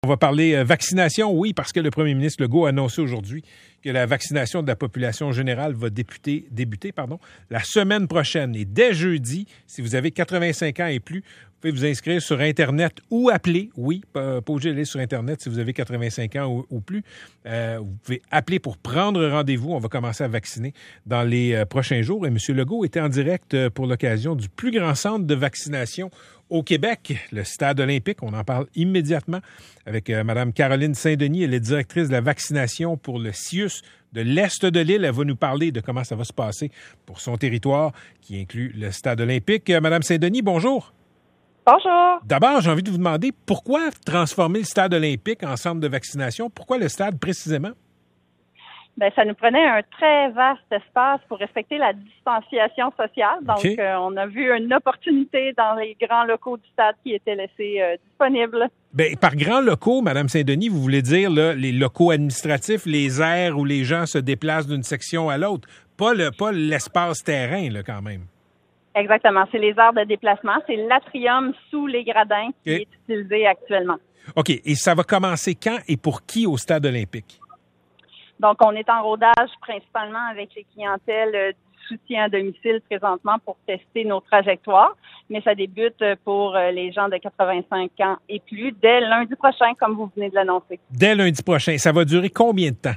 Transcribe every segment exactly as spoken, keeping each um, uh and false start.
On va parler euh, vaccination, oui, parce que le premier ministre Legault a annoncé aujourd'hui que la vaccination de la population générale va débuter, débuter pardon, la semaine prochaine. Et dès jeudi, si vous avez quatre-vingt-cinq ans et plus, vous pouvez vous inscrire sur Internet ou appeler. Oui, pas, pas obligé d'aller sur Internet si vous avez quatre-vingt-cinq ans ou, ou plus. Euh, vous pouvez appeler pour prendre rendez-vous. On va commencer à vacciner dans les euh, prochains jours. Et M. Legault était en direct euh, pour l'occasion du plus grand centre de vaccination au Québec, le Stade olympique. On en parle immédiatement avec euh, Mme Caroline Saint-Denis. Elle est directrice de la vaccination pour le C I U S de l'Est de l'île. Elle va nous parler de comment ça va se passer pour son territoire, qui inclut le Stade olympique. Euh, Mme Saint-Denis, bonjour. Bonjour. D'abord, j'ai envie de vous demander pourquoi transformer le Stade olympique en centre de vaccination? Pourquoi le stade précisément? Bien, ça nous prenait un très vaste espace pour respecter la distanciation sociale. Donc, Okay. euh, on a vu une opportunité dans les grands locaux du stade qui étaient laissés euh, disponibles. Bien, par grands locaux, Mme Saint-Denis, vous voulez dire là, les locaux administratifs, les aires où les gens se déplacent d'une section à l'autre, pas le pas l'espace terrain, là, quand même. Exactement. C'est les aires de déplacement. C'est l'atrium sous les gradins qui Okay. est utilisé actuellement. OK. Et ça va commencer quand et pour qui au Stade olympique? Donc, on est en rodage principalement avec les clientèles euh, du soutien à domicile présentement pour tester nos trajectoires, mais ça débute pour euh, les gens de quatre-vingt-cinq ans et plus dès lundi prochain, comme vous venez de l'annoncer. Dès lundi prochain. Ça va durer combien de temps?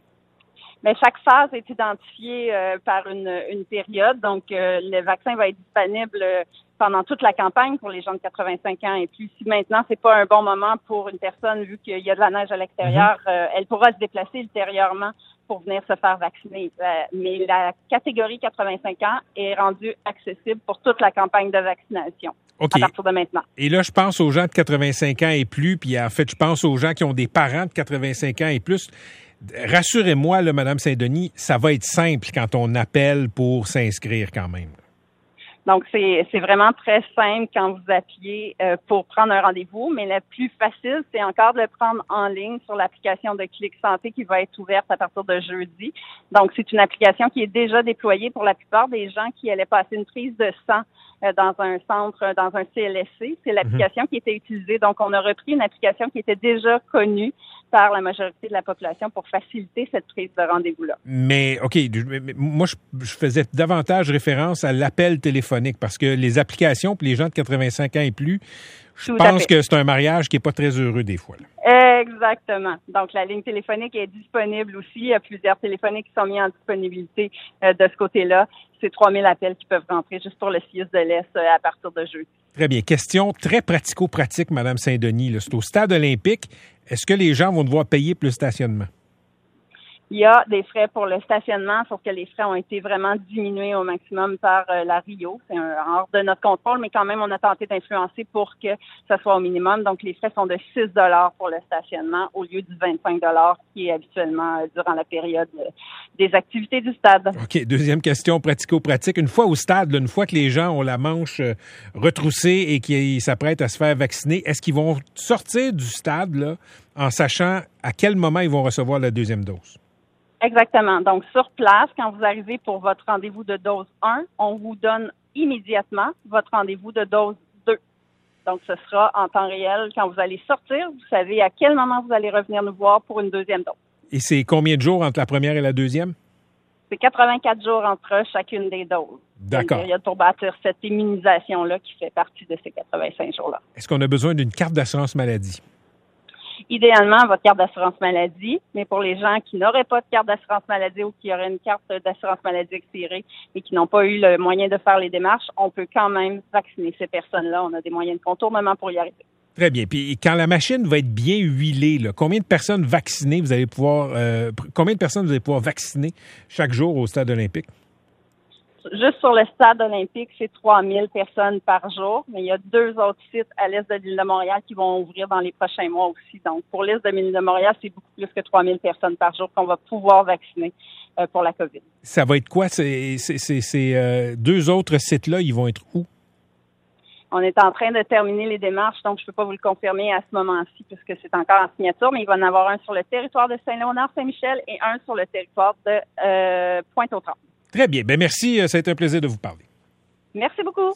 Mais chaque phase est identifiée euh, par une, une période, donc euh, le vaccin va être disponible euh, pendant toute la campagne pour les gens de quatre-vingt-cinq ans et plus. Si maintenant c'est pas un bon moment pour une personne vu qu'il y a de la neige à l'extérieur, mm-hmm. euh, elle pourra se déplacer ultérieurement pour venir se faire vacciner. Euh, mais la catégorie quatre-vingt-cinq ans est rendue accessible pour toute la campagne de vaccination. Okay. À partir de maintenant. Et là, je pense aux gens de quatre-vingt-cinq ans et plus, puis en fait, je pense aux gens qui ont des parents de quatre-vingt-cinq ans et plus. Rassurez-moi, là, Mme Saint-Denis, ça va être simple quand on appelle pour s'inscrire quand même. Donc, c'est, c'est vraiment très simple quand vous appuyez euh, pour prendre un rendez-vous, mais le plus facile, c'est encore de le prendre en ligne sur l'application de Clic Santé qui va être ouverte à partir de jeudi. Donc, c'est une application qui est déjà déployée pour la plupart des gens qui allaient passer une prise de sang euh, dans un centre, dans un C L S C. C'est l'application mm-hmm. qui était utilisée. Donc, on a repris une application qui était déjà connue par la majorité de la population pour faciliter cette prise de rendez-vous-là. Mais, OK, moi, je, je faisais davantage référence à l'appel téléphonique parce que les applications pour les gens de quatre-vingt-cinq ans et plus, je Tout pense que c'est un mariage qui n'est pas très heureux des fois. Là. Exactement. Donc, la ligne téléphonique est disponible aussi. Il y a plusieurs téléphoniques qui sont mis en disponibilité euh, de ce côté-là. C'est trois mille appels qui peuvent rentrer juste pour le C I U S de l'Est euh, à partir de jeudi. Très bien. Question très pratico-pratique, Mme Saint-Denis. Là. C'est au Stade olympique. Est-ce que les gens vont devoir payer plus le stationnement? Il y a des frais pour le stationnement, sauf que les frais ont été vraiment diminués au maximum par euh, la Rio. C'est un, hors de notre contrôle, mais quand même, on a tenté d'influencer pour que ça soit au minimum. Donc, les frais sont de six dollars pour le stationnement au lieu du vingt-cinq dollars qui est habituellement euh, durant la période euh, des activités du stade. OK. Deuxième question pratico-pratique. Une fois au stade, là, une fois que les gens ont la manche euh, retroussée et qu'ils s'apprêtent à se faire vacciner, est-ce qu'ils vont sortir du stade là, en sachant à quel moment ils vont recevoir la deuxième dose? Exactement. Donc, sur place, quand vous arrivez pour votre rendez-vous de dose un, on vous donne immédiatement votre rendez-vous de dose deux. Donc, ce sera en temps réel. Quand vous allez sortir, vous savez à quel moment vous allez revenir nous voir pour une deuxième dose. Et c'est combien de jours entre la première et la deuxième? C'est quatre-vingt-quatre jours entre chacune des doses. D'accord. Il y a pour bâtir cette immunisation-là qui fait partie de ces quatre-vingt-cinq jours-là. Est-ce qu'on a besoin d'une carte d'assurance maladie? Idéalement, votre carte d'assurance maladie, mais pour les gens qui n'auraient pas de carte d'assurance maladie ou qui auraient une carte d'assurance maladie expirée et qui n'ont pas eu le moyen de faire les démarches, on peut quand même vacciner ces personnes-là. On a des moyens de contournement pour y arriver. Très bien. Puis quand la machine va être bien huilée, là, combien de personnes vaccinées vous allez pouvoir, euh, combien de personnes vous allez pouvoir vacciner chaque jour au Stade olympique? Juste sur le Stade olympique, c'est trois mille personnes par jour, mais il y a deux autres sites à l'est de l'île de Montréal qui vont ouvrir dans les prochains mois aussi. Donc, pour l'est de l'île de Montréal, c'est beaucoup plus que trois mille personnes par jour qu'on va pouvoir vacciner euh, pour la COVID. Ça va être quoi? Ces, ces, ces, ces euh, deux autres sites-là, ils vont être où? On est en train de terminer les démarches, donc je ne peux pas vous le confirmer à ce moment-ci puisque c'est encore en signature, mais il va en avoir un sur le territoire de Saint-Léonard-Saint-Michel et un sur le territoire de euh, Pointe-aux-Trembles. Très bien. Bien, merci. Ça a été un plaisir de vous parler. Merci beaucoup.